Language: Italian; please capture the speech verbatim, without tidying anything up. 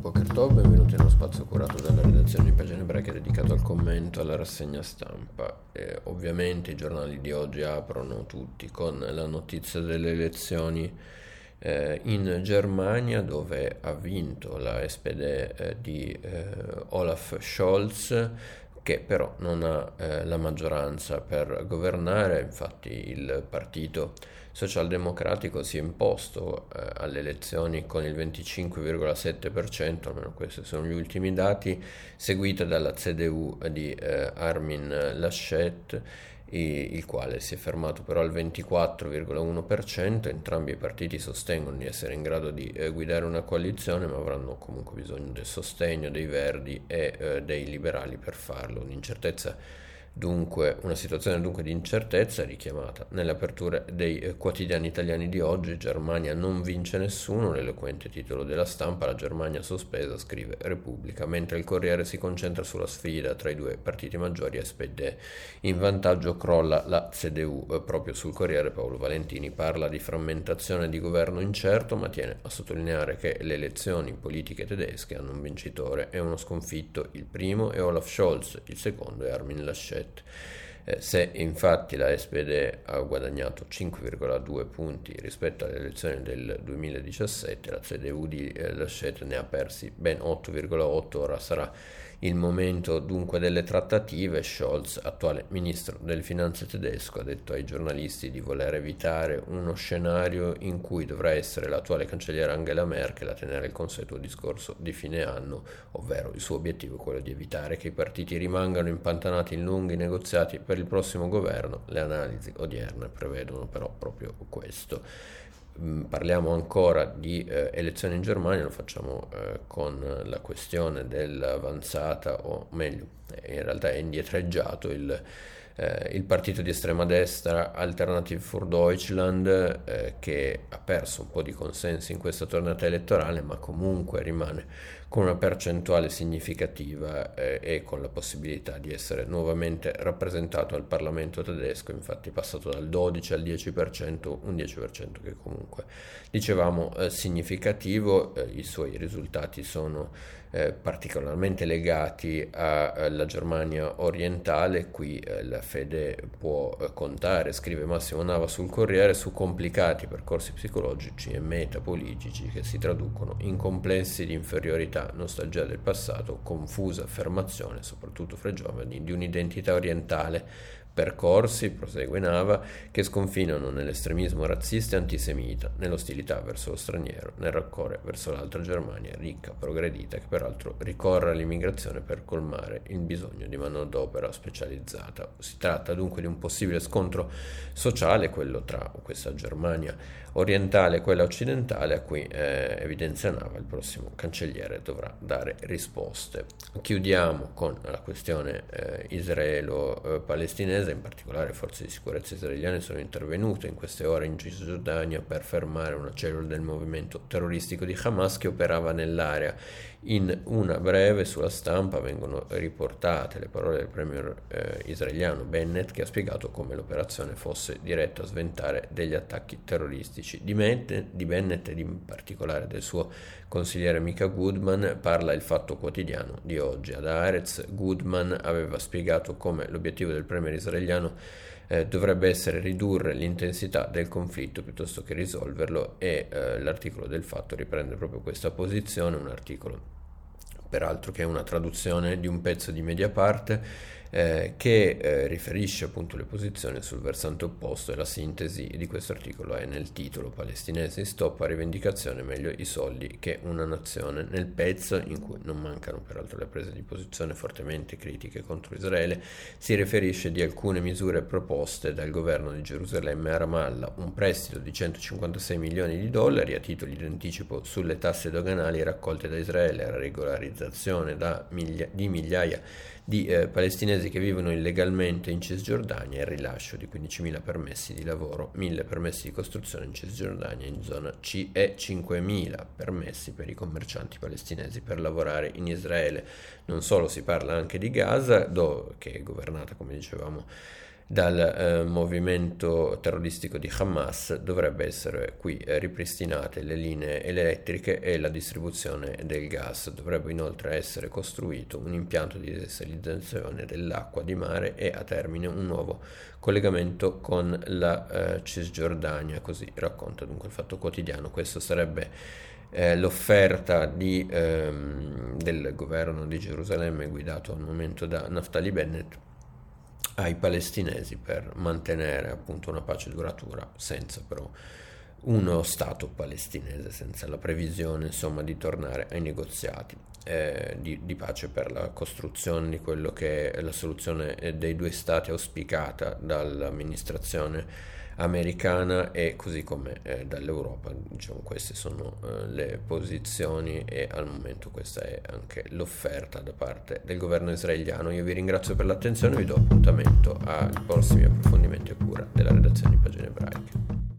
Boker Tov, benvenuti nello spazio curato dalla redazione di Pagine Ebraiche dedicato al commento alla rassegna stampa. Eh, ovviamente i giornali di oggi aprono tutti con la notizia delle elezioni eh, in Germania, dove ha vinto la S P D eh, di eh, Olaf Scholz, che però non ha eh, la maggioranza per governare. Infatti il partito socialdemocratico si è imposto eh, alle elezioni con il venticinque virgola sette per cento, almeno questi sono gli ultimi dati, seguita dalla C D U di eh, Armin Laschet, i- il quale si è fermato però al ventiquattro virgola uno per cento. Entrambi i partiti sostengono di essere in grado di eh, guidare una coalizione, ma avranno comunque bisogno del sostegno dei Verdi e eh, dei liberali per farlo. Un'incertezza Dunque, una situazione dunque di incertezza richiamata nelle aperture dei eh, quotidiani italiani di oggi. Germania non vince nessuno, l'eloquente titolo della Stampa: la Germania sospesa, scrive Repubblica, mentre il Corriere si concentra sulla sfida tra i due partiti maggiori. S P D in vantaggio, crolla la C D U. Eh, proprio sul Corriere Paolo Valentini parla di frammentazione di governo incerto, ma tiene a sottolineare che le elezioni politiche tedesche hanno un vincitore e uno sconfitto: il primo è Olaf Scholz, il secondo è Armin Laschet. Eh, se infatti la S P D ha guadagnato cinque virgola due punti rispetto alle elezioni del duemiladiciassette, la C D U di eh, Laschet ne ha persi ben otto virgola otto. Ora sarà il momento dunque delle trattative. Scholz, attuale ministro delle finanze tedesco, ha detto ai giornalisti di voler evitare uno scenario in cui dovrà essere l'attuale cancelliera Angela Merkel a tenere il consuetuo discorso di fine anno, ovvero il suo obiettivo è quello di evitare che i partiti rimangano impantanati in lunghi negoziati per il prossimo governo. Le analisi odierne prevedono però proprio questo. Parliamo ancora di eh, elezioni in Germania, lo facciamo eh, con la questione dell'avanzata, o meglio, in realtà è indietreggiato il, eh, il partito di estrema destra Alternative für Deutschland, eh, che ha perso un po' di consensi in questa tornata elettorale, ma comunque rimane con una percentuale significativa eh, e con la possibilità di essere nuovamente rappresentato al Parlamento tedesco. Infatti è passato dal dodici al dieci per cento, un dieci per cento che comunque dicevamo eh, significativo. Eh, i suoi risultati sono eh, particolarmente legati alla Germania orientale. Qui eh, la fede può eh, contare, scrive Massimo Nava sul Corriere, su complicati percorsi psicologici e metapolitici che si traducono in complessi di inferiorità, nostalgia del passato, confusa affermazione, soprattutto fra i giovani, di un'identità orientale. Percorsi, prosegue Nava, che sconfinano nell'estremismo razzista e antisemita, nell'ostilità verso lo straniero, nel rancore verso l'altra Germania ricca, progredita, che peraltro ricorre all'immigrazione per colmare il bisogno di manodopera specializzata. Si tratta dunque di un possibile scontro sociale, quello tra questa Germania orientale e quella occidentale, a cui eh, evidenzia Nava il prossimo cancelliere dovrà dare risposte. Chiudiamo con la questione eh, israelo-palestinese. In particolare forze di sicurezza israeliane sono intervenute in queste ore in Cisgiordania per fermare una cellula del movimento terroristico di Hamas che operava nell'area. In una breve sulla Stampa vengono riportate le parole del premier eh, israeliano Bennett, che ha spiegato come l'operazione fosse diretta a sventare degli attacchi terroristici. Di, Met, di Bennett ed in particolare del suo consigliere Mika Goodman parla il Fatto Quotidiano di oggi. Ad Haaretz Goodman aveva spiegato come l'obiettivo del premier israeliano eh, dovrebbe essere ridurre l'intensità del conflitto piuttosto che risolverlo, e eh, l'articolo del Fatto riprende proprio questa posizione, un articolo peraltro che è una traduzione di un pezzo di Mediapart eh, che eh, riferisce appunto le posizioni sul versante opposto, e la sintesi di questo articolo è nel titolo: palestinesi stop a rivendicazione, meglio i soldi che una nazione. Nel pezzo, in cui non mancano peraltro le prese di posizione fortemente critiche contro Israele, si riferisce di alcune misure proposte dal governo di Gerusalemme a Ramallah: un prestito di centocinquantasei milioni di dollari a titoli di anticipo sulle tasse doganali raccolte da Israele, la regolarizzazione da miglia- di migliaia di eh, palestinesi che vivono illegalmente in Cisgiordania e il rilascio di quindicimila permessi di lavoro, mille permessi di costruzione in Cisgiordania in zona C e cinquemila permessi per i commercianti palestinesi per lavorare in Israele. Non solo, si parla anche di Gaza, dove, che è governata, come dicevamo, dal eh, movimento terroristico di Hamas, dovrebbe essere qui eh, ripristinate le linee elettriche e la distribuzione del gas. Dovrebbe inoltre essere costruito un impianto di desalinizzazione dell'acqua di mare e a termine un nuovo collegamento con la eh, Cisgiordania, così racconta dunque il Fatto Quotidiano. Questo sarebbe eh, l'offerta di, ehm, del governo di Gerusalemme guidato al momento da Naftali Bennett ai palestinesi per mantenere appunto una pace duratura senza però uno Stato palestinese, senza la previsione insomma di tornare ai negoziati eh, di, di pace per la costruzione di quello che è la soluzione dei due Stati auspicata dall'amministrazione americana e così come eh, dall'Europa. Diciamo, queste sono eh, le posizioni e al momento questa è anche l'offerta da parte del governo israeliano. Io vi ringrazio per l'attenzione e vi do appuntamento ai prossimi approfondimenti a cura della redazione di Pagine Ebraiche.